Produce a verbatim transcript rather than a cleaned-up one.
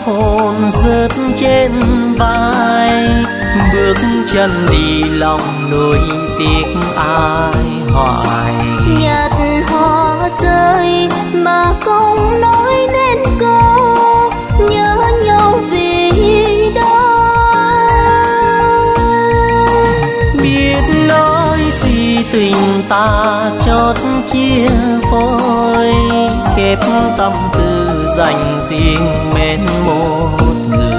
hồn rớt trên vai, bước chân đi lòng nuối tiếc ai hoài. Nhặt hoa rơi mà không nói nên câu nhớ nhau vì đâu. Biết nói gì tình ta chót chia phôi, khép tâm tư dành riêng mến một